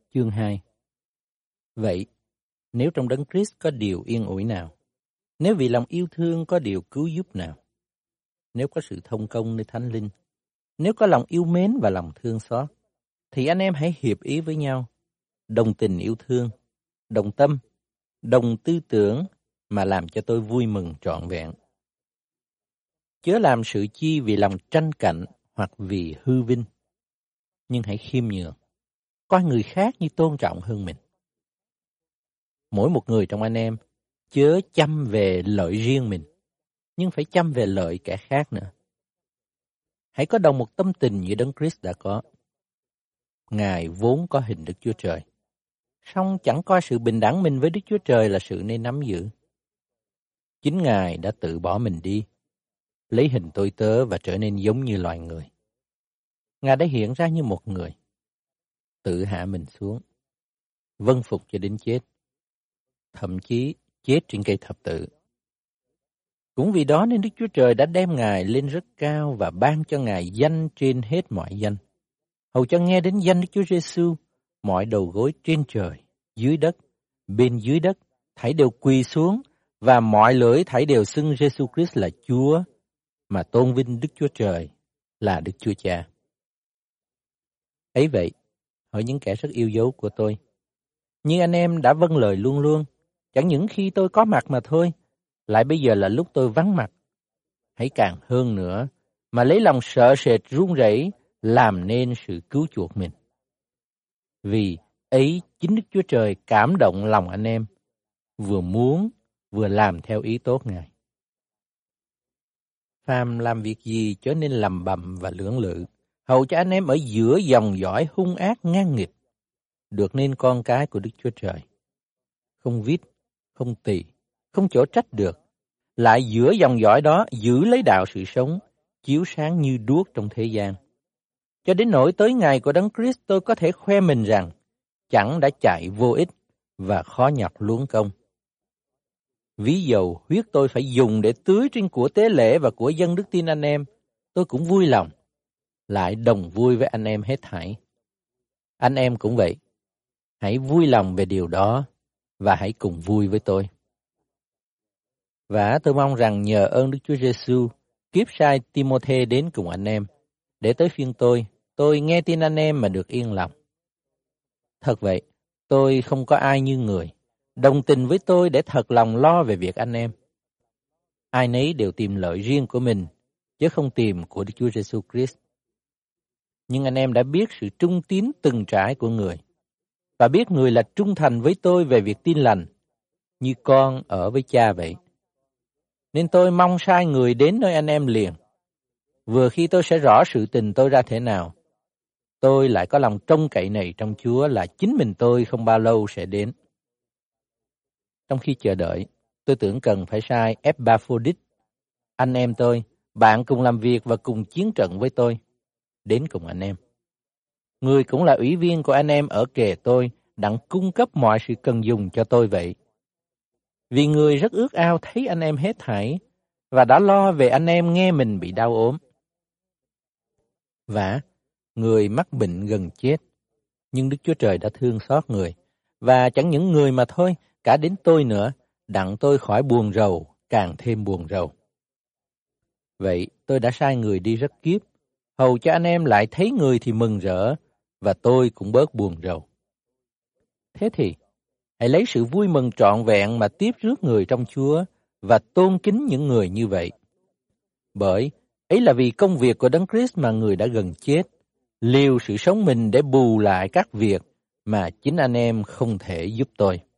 chương 2. Vậy, nếu trong Đấng Christ có điều yên ủi nào, nếu vì lòng yêu thương có điều cứu giúp nào, nếu có sự thông công nơi Thánh Linh, nếu có lòng yêu mến và lòng thương xót, thì anh em hãy hiệp ý với nhau, đồng tình yêu thương, đồng tâm, đồng tư tưởng mà làm cho tôi vui mừng trọn vẹn. Chớ làm sự chi vì lòng tranh cạnh hoặc vì hư vinh, nhưng hãy khiêm nhường, coi người khác như tôn trọng hơn mình. Mỗi một người trong anh em chớ chăm về lợi riêng mình, nhưng phải chăm về lợi kẻ khác nữa. Hãy có đồng một tâm tình như Đấng Christ đã có. Ngài vốn có hình Đức Chúa Trời, song chẳng coi sự bình đẳng mình với Đức Chúa Trời là sự nên nắm giữ. Chính Ngài đã tự bỏ mình đi, lấy hình tôi tớ và trở nên giống như loài người. Ngài đã hiện ra như một người, tự hạ mình xuống, vâng phục cho đến chết, thậm chí chết trên cây thập tự. Cũng vì đó nên Đức Chúa Trời đã đem Ngài lên rất cao và ban cho Ngài danh trên hết mọi danh, hầu cho nghe đến danh Đức Chúa Giêsu, mọi đầu gối trên trời, dưới đất, bên dưới đất, thảy đều quỳ xuống, và mọi lưỡi thảy đều xưng Giêsu Christ là Chúa, mà tôn vinh Đức Chúa Trời là Đức Chúa Cha. Ấy vậy, hỡi những kẻ rất yêu dấu của tôi, như anh em đã vâng lời luôn luôn, chẳng những khi tôi có mặt mà thôi, lại bây giờ là lúc tôi vắng mặt. Hãy càng hơn nữa, mà lấy lòng sợ sệt run rẩy làm nên sự cứu chuộc mình. Vì ấy chính Đức Chúa Trời cảm động lòng anh em, vừa muốn vừa làm theo ý tốt Ngài. Phàm làm việc gì chớ nên lầm bầm và lưỡng lự, hầu cho anh em ở giữa dòng dõi hung ác ngang nghịch, được nên con cái của Đức Chúa Trời. Không vít, không tỳ, không chỗ trách được, lại giữa dòng dõi đó giữ lấy đạo sự sống, chiếu sáng như đuốc trong thế gian. Cho đến nỗi tới ngày của Đấng Christ tôi có thể khoe mình rằng, chẳng đã chạy vô ích và khó nhọc luống công. Ví dầu huyết tôi phải dùng để tưới trên của tế lễ và của dân đức tin anh em, tôi cũng vui lòng, lại đồng vui với anh em hết thảy. Anh em cũng vậy, hãy vui lòng về điều đó và hãy cùng vui với tôi. Và tôi mong rằng nhờ ơn Đức Chúa Giêsu, kiếp sai Timôthê đến cùng anh em, để tới phiên tôi nghe tin anh em mà được yên lòng. Thật vậy, tôi không có ai như người, đồng tình với tôi để thật lòng lo về việc anh em. Ai nấy đều tìm lợi riêng của mình, chứ không tìm của Đức Chúa Giêsu Christ. Nhưng anh em đã biết sự trung tín từng trải của người, và biết người là trung thành với tôi về việc tin lành, như con ở với cha vậy. Nên tôi mong sai người đến nơi anh em liền. Vừa khi tôi sẽ rõ sự tình tôi ra thế nào, tôi lại có lòng trông cậy này trong Chúa là chính mình tôi không bao lâu sẽ đến. Trong khi chờ đợi, tôi tưởng cần phải sai Epaphroditus, anh em tôi, bạn cùng làm việc và cùng chiến trận với tôi, đến cùng anh em. Người cũng là ủy viên của anh em ở kề tôi, đặng cung cấp mọi sự cần dùng cho tôi vậy. Vì người rất ước ao thấy anh em hết thảy, và đã lo về anh em nghe mình bị đau ốm. Và người mắc bệnh gần chết, nhưng Đức Chúa Trời đã thương xót người, và chẳng những người mà thôi, cả đến tôi nữa, đặng tôi khỏi buồn rầu, càng thêm buồn rầu. Vậy tôi đã sai người đi rất kiếp, hầu cho anh em lại thấy người thì mừng rỡ, và tôi cũng bớt buồn rầu. Thế thì, hãy lấy sự vui mừng trọn vẹn mà tiếp rước người trong Chúa, và tôn kính những người như vậy. Bởi ấy là vì công việc của Đấng Christ mà người đã gần chết, liều sự sống mình để bù lại các việc mà chính anh em không thể giúp tôi.